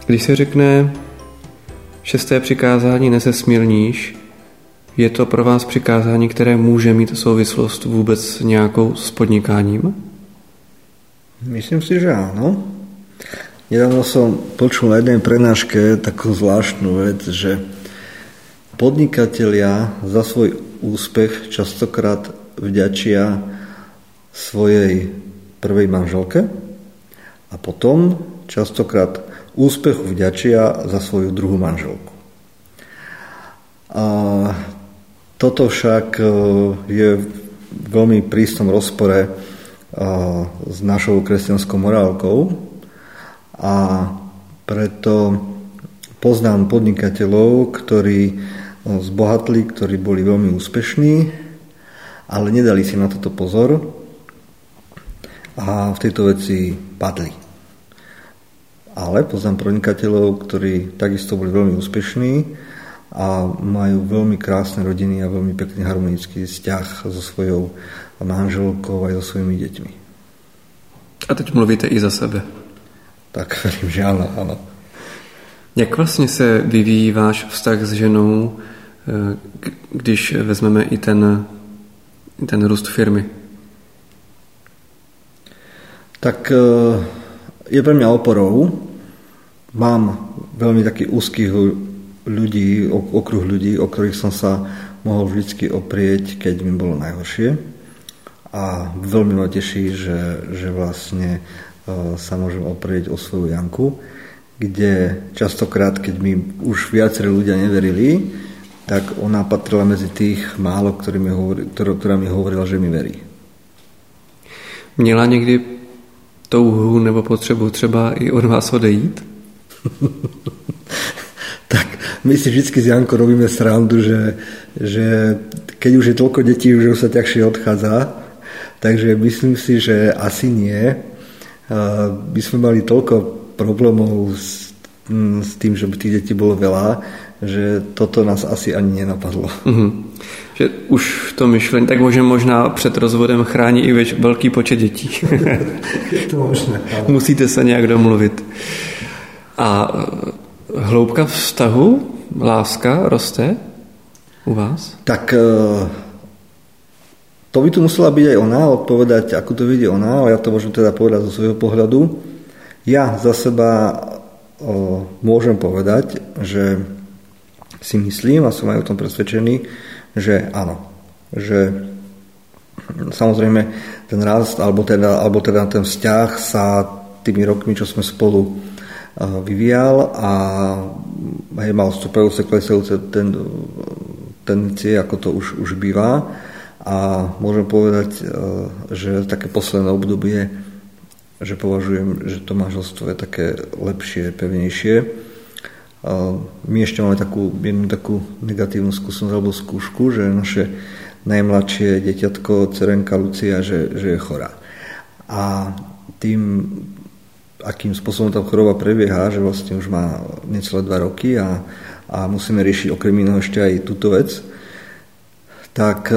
Když se řekne 6. přikázání nezesmělníš, je to pro vás přikázání, které může mít souvislost vůbec nějakou s podnikáním? Myslím si, že áno. Nedávno som počul na jednej prednáške takú zvláštnu vec, že podnikatelia za svoj úspech častokrát vďačia svojej prvej manželke a potom častokrát úspechu vďačia za svoju druhú manželku. A toto však je v veľmi prísnom rozpore s našou kresťanskou morálkou a preto poznám podnikateľov, ktorí zbohatli, ktorí boli veľmi úspešní, ale nedali si na toto pozor a v tejto veci padli. Ale poznám podnikateľov, ktorí takisto boli veľmi úspešní a majú veľmi krásne rodiny a veľmi pekný harmonický vzťah so svojou manželkou aj so svojimi deťmi. A teď mluvíte i za sebe. Tak verím, že áno, áno. Jak vlastně se vyvíjí váš vztah s ženou, když vezmeme i ten růst firmy? Tak je pre mňa oporou. Mám veľmi taký úzkých ľudí, okruh ľudí, o ktorých som sa mohol vždycky oprieť, keď mi bolo najhoršie. A veľmi ma teší, že vlastne sa môžem oprieť o svoju Janku, kde častokrát, keď mi už viacerí ľudia neverili, tak ona patrila medzi tých málo, ktorá mi hovorila, že mi verí. Měla někdy touhu nebo potřebu třeba i od vás odejít? Tak my si vždy s Jankou robíme srandu, že keď už je toľko detí, už sa ťažšie odchádza. Takže myslím si, že asi nie. My sme mali toľko problémov s tým, že by tých detí bolo veľa, že toto nás asi ani nenapadlo. Mm-hmm. Že už to myšlení, tak možná před rozvodem chrání i velký počet dětí. Je to možné. Musíte se nějak domluvit. A hloubka vztahu, láska roste u vás? Tak to by tu musela byť aj ona, odpovedať, ako to vidí ona, ale ja to môžem teda povedať zo svojho pohľadu. Ja za seba môžem povedať, že si myslím a som aj o tom presvedčený, že áno. Že samozrejme ten rast, alebo teda ten vzťah sa tými rokmi, čo sme spolu vyvíjal a mal vstupujúce, klesajúce tendencie, ako to už býva. A môžem povedať, že také posledné obdobie, že považujem, že to manželstvo je také lepšie, pevnejšie. My ešte máme jednu takú negatívnu skúsenosť alebo skúšku, že naše najmladšie dieťatko, dcerenka Lucia, že je chorá. A tým, akým spôsobom tá choroba prebieha, že vlastne už má necelé 2 roky a musíme riešiť okrem iného ešte aj túto vec, tak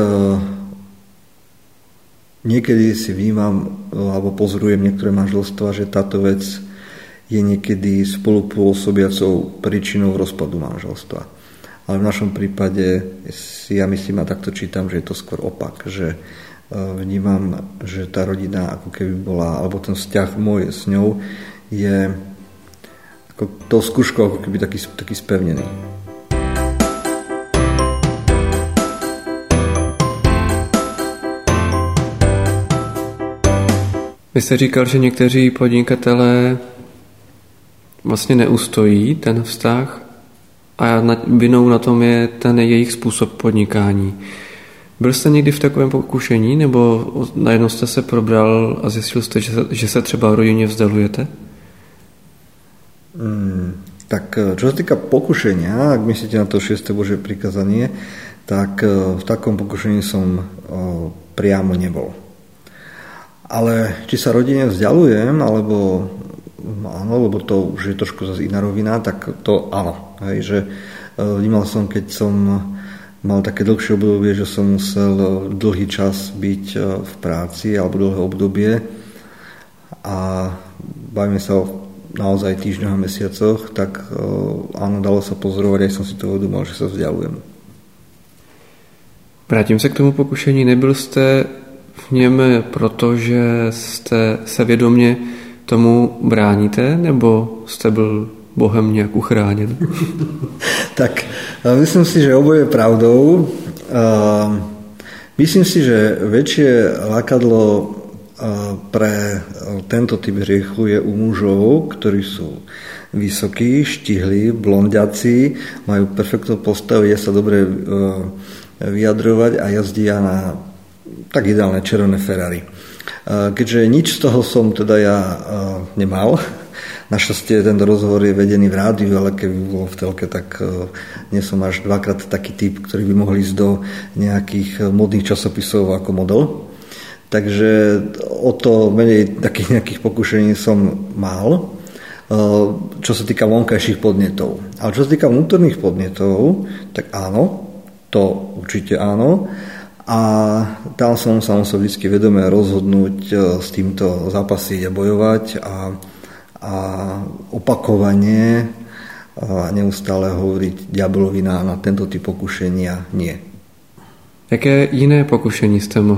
niekedy si vnímam alebo pozorujem niektoré manželstvá, že táto vec je niekedy spolupôsobiacou príčinou rozpadu manželstva. Ale v našom prípade si ja myslím a takto čítam, že je to skôr opak, že vnímam, že tá rodina ako keby bola, alebo ten vzťah môj s ňou je ako tou skúškou ako keby taký spevnený. Vy jste říkal, že někteří podnikatelé vlastně neustojí ten vztah a vinou na tom je ten jejich způsob podnikání. Byl jste někdy v takovém pokušení, nebo najednou jste se probral a zjistil jste, že se třeba v rodině vzdalujete? Tak čo sa týka pokušenia, ak myslíte na to 6. Božie prikázanie, tak v takom pokušení som priamo nebol. Ale či sa rodine vzdialujem, alebo áno, lebo to už je trošku zase iná rovina, tak to áno. Hej, že vnímal som, keď som mal také dlhšie obdobie, že som musel dlhý čas byť v práci alebo dlhé obdobie a bavíme sa o naozaj týždňoch a mesiacoch, tak áno, dalo sa pozorovať, aj som si to uvedomil, že sa vzdialujem. Vrátím se k tomu pokušení. Nebyl jste v něm proto, že jste se vědomě tomu bráníte, nebo jste byl Bohem nějak uchráněn? Tak, myslím si, že oboje je pravdou. Myslím si, že väčšie lákadlo pre tento typ hriechu je u mužov, ktorí sú vysokí, štihlí, blondiaci, majú perfektnú postavu, je sa dobre vyjadrovať a jazdia na tak ideálne červené Ferrari. Keďže nič z toho som teda ja nemal, našťastie tento rozhovor je vedený v rádiu, ale keby bolo v telke, tak nie som až dvakrát taký typ, ktorý by mohol ísť do nejakých modných časopisov ako model. Takže o to menej takých nejakých pokušení som mal, čo sa týka vonkajších podnetov. Ale čo sa týka vnútorných podnetov, tak áno, to určite áno. A tam som sa musel vždy vedome rozhodnúť s týmto zápasiť a bojovať a opakovane a neustále hovoriť diabelovi na tento typ pokušenia nie. Jaké jiné pokušení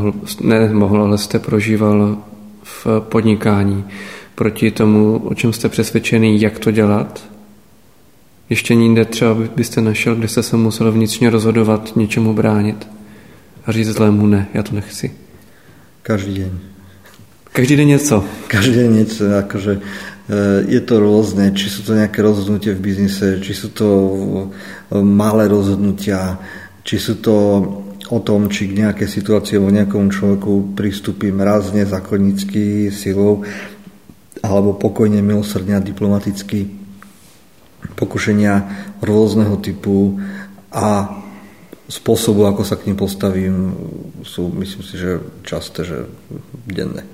ale jste prožíval v podnikání proti tomu, o čem jste přesvědčený, jak to dělat? Ještě jinde třeba byste našel, kde jste se musel vnitřně rozhodovat, něčemu bránit a říct zlému ne, já to nechci. Každý deň. Každý deň něco? Každý deň něco, akože je to rôzne, či sú to nejaké rozhodnutie v biznise, či sú to malé rozhodnutia, či sú to o tom, či k nejakej situácii alebo nejakomu človeku pristúpim rázne, zákonnícky, silou, alebo pokojne, milosrdne a diplomaticky. Pokušenia rôzneho typu a spôsobu, ako sa k nim postavím, sú, myslím si, že časté, že denné.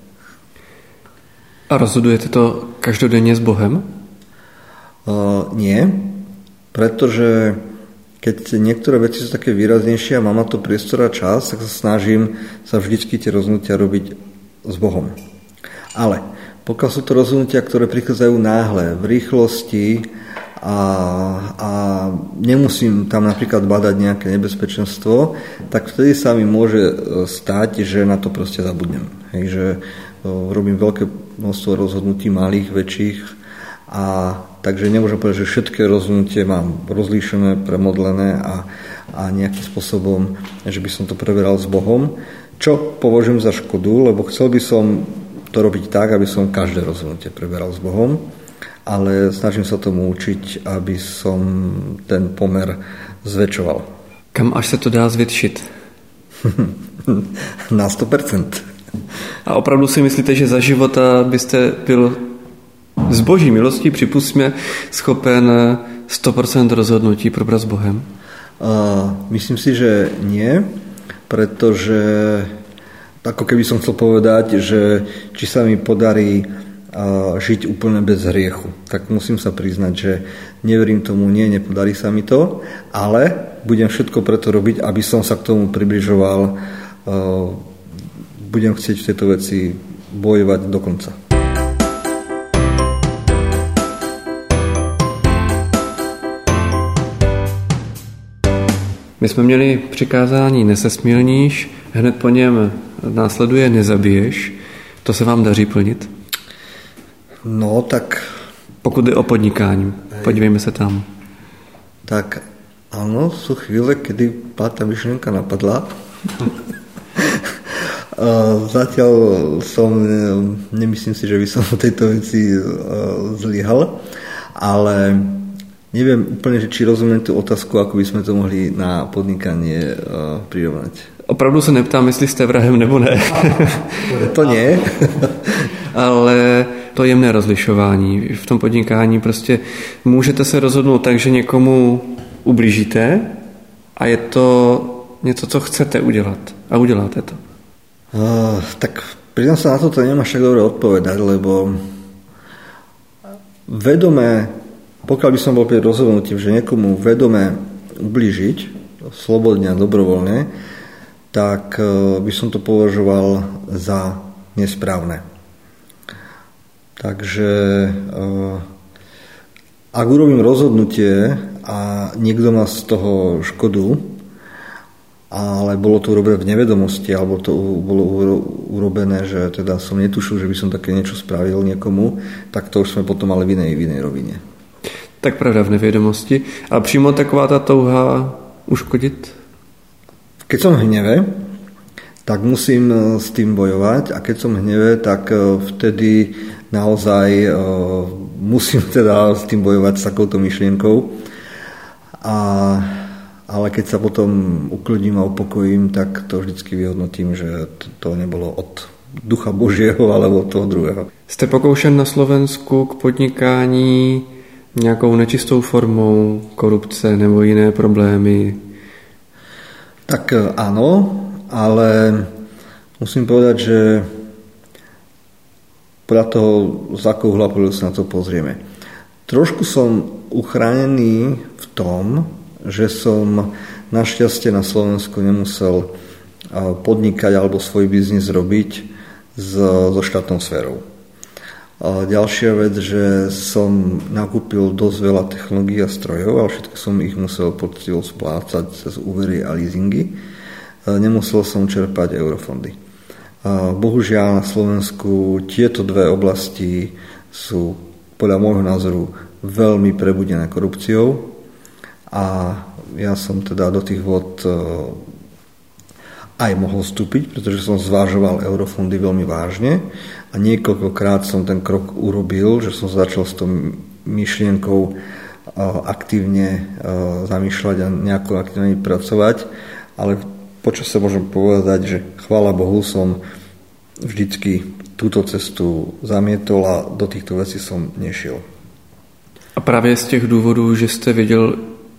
A rozhodujete to každodenně s Bohem? Nie, pretože keď niektoré veci sú také výraznejšie a mám na to priestor a čas, tak sa snažím sa vždycky tie rozhodnutia robiť s Bohom. Ale pokiaľ sú to rozhodnutia, ktoré prichádzajú náhle, v rýchlosti a nemusím tam napríklad badať nejaké nebezpečenstvo, tak vtedy sa mi môže stať, že na to proste zabudnem. Hej, že robím veľké množstvo rozhodnutí, malých, väčších, a takže nemôžem povedať, že všetké rozhodnutie mám rozlíšené, premodlené a nejakým spôsobom, že by som to preberal s Bohom, čo považujem za škodu, lebo chcel by som to robiť tak, aby som každé rozhodnutie preberal s Bohom, ale snažím sa tomu učiť, aby som ten pomer zväčšoval. Kam až sa to dá zvětšit? Na 100%. A opravdu si myslíte, že za života byste byl z Boží milostí, připustíme, schopen 100% rozhodnutí probrat s Bohem? Myslím si, že nie, pretože ako keby som chcel povedať, že či sa mi podarí žiť úplne bez hriechu. Tak musím sa priznať, že neverím tomu, nepodarí sa mi to, ale budem všetko preto robiť, aby som sa k tomu približoval. Budem chcieť v tejto veci bojovať do konca. My jsme měli přikázání nesesmělníš, hned po něm následuje nezabiješ. To se vám daří plnit? No, tak... Pokud jde o podnikání, podívejme se tam. Tak áno, sú chvíle, kedy tá myšlienka napadla. Zatiaľ som, nemyslím si, že by som v tejto veci zlyhal, ale neviem úplne, či rozumiem tú otázku, ako by sme to mohli na podnikanie prirovnať. Opravdu se neptám, jestli jste vrahem nebo ne. To nie. Ale to jemné rozlišování v tom podnikání, prostě můžete se rozhodnout tak, že někomu ublížíte a je to něco, co chcete udělat a uděláte to. Tak priznám sa, na toto nemám až tak dobre odpovedať, lebo vedomé, pokiaľ by som bol pri rozhodnutí, že niekomu vedomé ublížiť, slobodne a dobrovoľne, tak by som to považoval za nesprávne. Takže ak urobím rozhodnutie a niekto má z toho škodu, ale bolo to urobené v nevedomosti, alebo to bolo urobené, že teda som netušil, že by som také niečo spravil niekomu, tak to už sme potom mali v inej rovine. Tak pravda v nevědomosti. A přímo taková ta touha uškodit? Keď som v hneve, tak musím s tým bojovať, a keď som v hneve, tak vtedy naozaj musím teda s tým bojovať, s takouto myšlienkou. Ale keď sa potom uklidím a upokojím, tak to vždycky vyhodnotím, že to nebolo od ducha Božieho, alebo od toho druhého. Jste pokoušen na Slovensku k podnikání nějakou nečistou formou korupce nebo jiné problémy? Tak áno, ale musím povedať, že podľa toho, z akého hľadu sa na to pozrieme. Trošku som uchránený v tom, že som našťastie na Slovensku nemusel podnikať alebo svoj biznis robiť so štátnou sférou. Ďalšia vec, že som nakúpil dosť veľa technológií a strojov, ale všetko som ich musel poctivo splácať cez úvery a leasingy. Nemusel som čerpať eurofondy. Bohužiaľ na Slovensku tieto dve oblasti sú podľa môjho názoru veľmi prebudené korupciou a ja som teda do tých vod aj mohol vstúpiť, pretože som zvážoval eurofondy veľmi vážne a niekoľkokrát som ten krok urobil, že som začal s tou myšlienkou aktívne zamýšľať a nejako aktívne pracovať, ale počas sa môžem povedať, že chvála Bohu som vždycky túto cestu zamietol a do týchto vecí som nešiel. A právě z těch důvodů, že jste věděl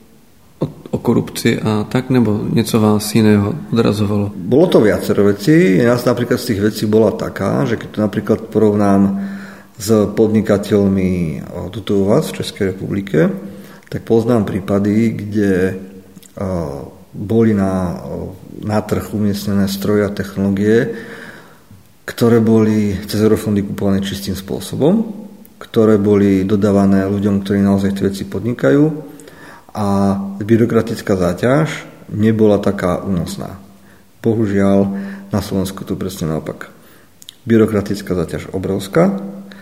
o korupci a tak, nebo něco vás jiného odrazovalo? Bolo to viacero vecí. Nás napríklad z tých vecí bola taká, že keď to napríklad porovnám s podnikateľmi tuto u vás v Českej republike, tak poznám prípady, kde boli na trh umiestnené stroje a technológie, ktoré boli cez eurofondy kupované čistým spôsobom, ktoré boli dodávané ľuďom, ktorí naozaj tie veci podnikajú, a byrokratická záťaž nebola taká únosná. Bohužiaľ, na Slovensku to presne naopak. Byrokratická záťaž obrovská,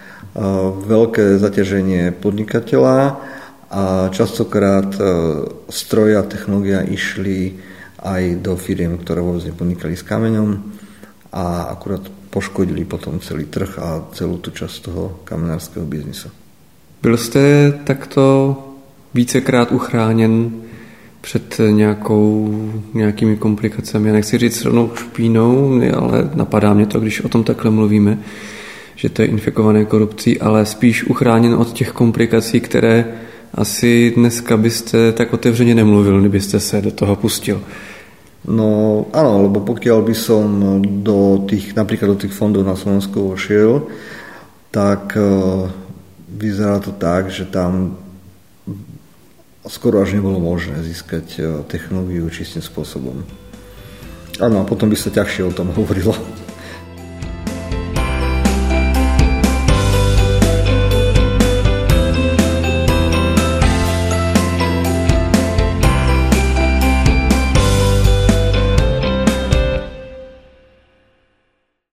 veľké zaťaženie podnikateľa a častokrát stroje a technológia išli aj do firiem, ktoré vôbec nepodnikali s kameňom a akurát poškodili potom celý trh a celú tú časť toho kamenárskeho biznisu. Byl jste takto vícekrát uchráněn před nějakými komplikacemi. Já nechci říct rovnou špínou, ale napadá mě to, když o tom takhle mluvíme, že to je infikované korupcí, ale spíš uchráněn od těch komplikací, které asi dneska byste tak otevřeně nemluvil, kdybyste se do toho pustil. No áno, lebo pokiaľ by som napríklad do tých fondov na Slovensku vošiel, tak vyzerá to tak, že tam skoro až nebolo možné získať technológiu čistým spôsobom. Áno, a potom by sa ťažšie o tom hovorilo.